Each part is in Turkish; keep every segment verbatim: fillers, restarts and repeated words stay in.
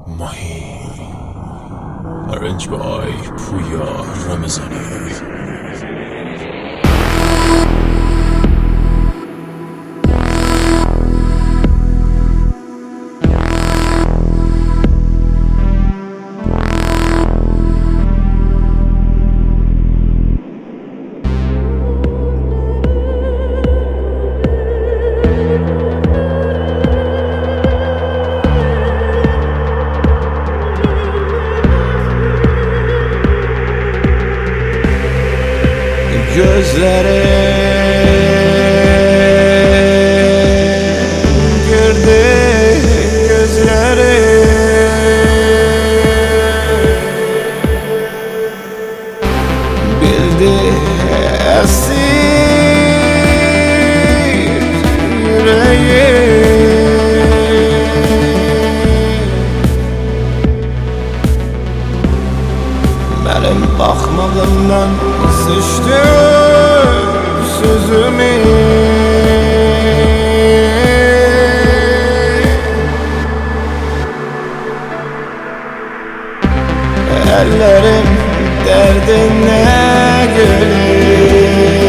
Mahi. Arranged by Priya Ramazani. Gözlere girdi, gözlere bildi esir yüreği. Benim bakmağımdan sıçtı sözümü. Ellerim derdine gülür.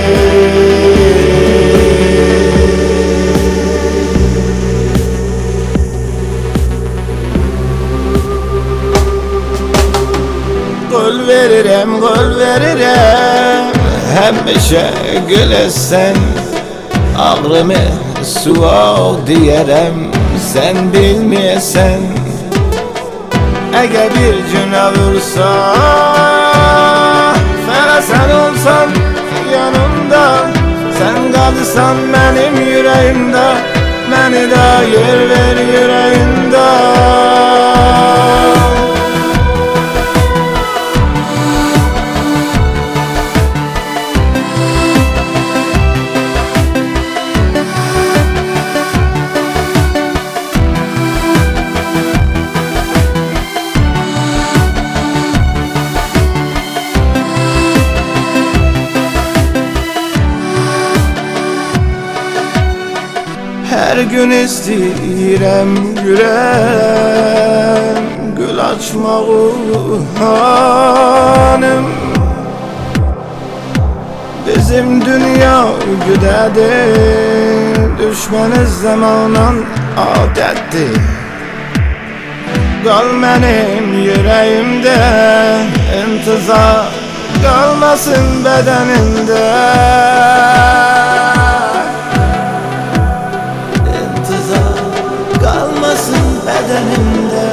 Gol veririm, gol veririm, hemşe gülesen. Ağrımı sual diyerem, sen bilmeyesen. Eğer bir cüne vursa, sana sen olsan yanımda. Sen kalırsan benim yüreğimde, beni de yer ver yüreğinde. Her gün istəyirəm güləm, gül açmağı hanım. Bizim dünya güdədir, düşmeniz zamanan adətdir. Qal mənim yüreğimdə, intizar qalmasın bədənimdə. Kalmasın bedenimde.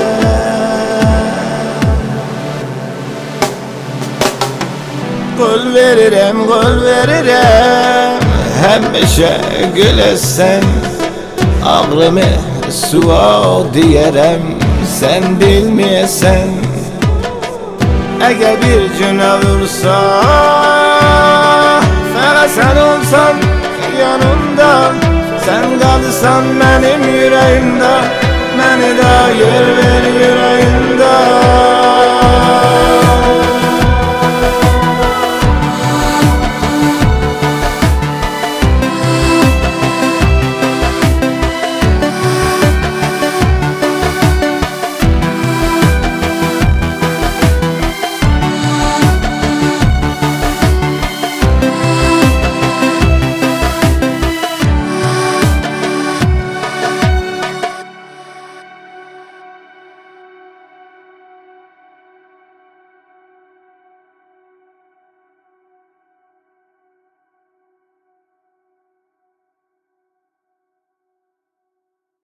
Gol veririm, gol veririm, hemşe gülesen. Ağrımı sual diyerem, sen bilmeyesen. Eğer bir cüne vursa, sana sen olsan yanımda. Sen kalırsan benim yüreğimde,